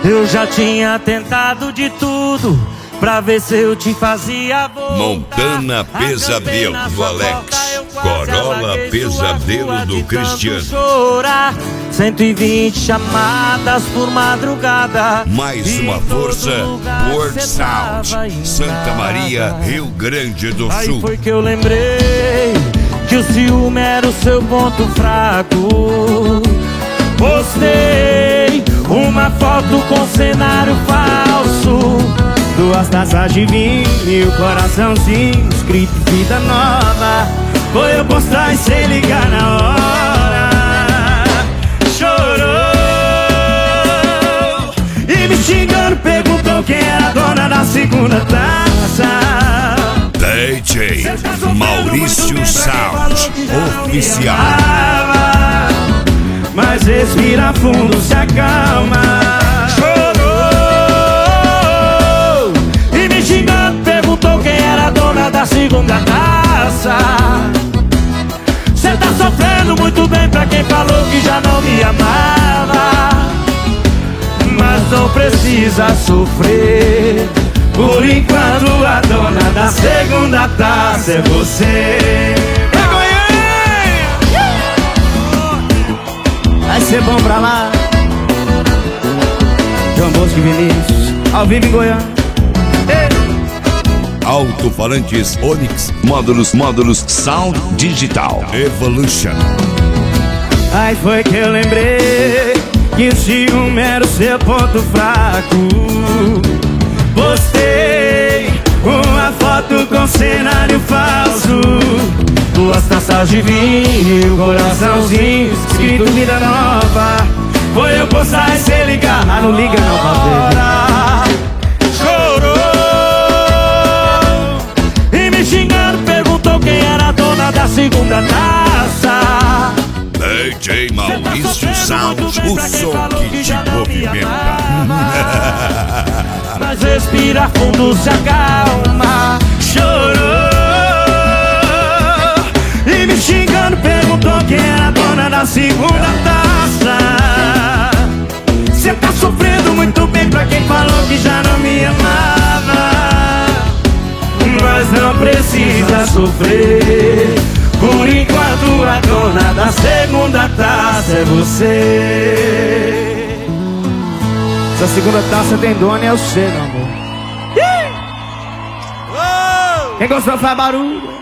Eu já tinha tentado de tudo pra ver se eu te fazia voltar. Montana Pesadelo do Alex, Corolla Pesadelo do Cristiano. 120 chamadas por madrugada. Mais uma força, World Sound, Santa Maria, Rio Grande do Sul. Aí foi que eu lembrei que o ciúme era o seu ponto fraco. Postei uma foto com cenário falso, 2 taças de vinho e o coraçãozinho escrito vida nova. Foi eu postar e sem ligar na hora. Chorou e me xingando, perguntou quem era a dona da segunda taça. DJ Maurício Sound Oficial. Mas respira fundo, se acalma. Chorou e me xingando, perguntou quem era a dona da segunda taça. Cê tá sofrendo muito bem pra quem falou que já não me amava. Mas não precisa sofrer, por enquanto a dona da segunda taça é você. Vai ser bom pra lá. João Bosco e Vinícius, ao vivo em Goiânia. Alto-falantes Onix, módulos Sound Digital Evolution. Aí foi que eu lembrei que o ciúme era o seu ponto fraco. Postei uma foto com cenário falso, 2 taças de vinho e o coraçãozinho escrito vida nova. Foi eu postar e sem ligar. Ah, não liga não, papai. Chorou e me xingando, perguntou quem era a dona da segunda taça. DJ Maurício Sound, o som que te movimenta. Mas respira fundo, se acalma. Chorou e me xingando, perguntou quem era a dona da segunda taça. Cê tá sofrendo muito bem pra quem falou que já não me amava. Mas não precisa sofrer, por enquanto a dona da segunda taça é você. Essa segunda taça tem dono, é o seu, meu amor. Quem gostou faz barulho.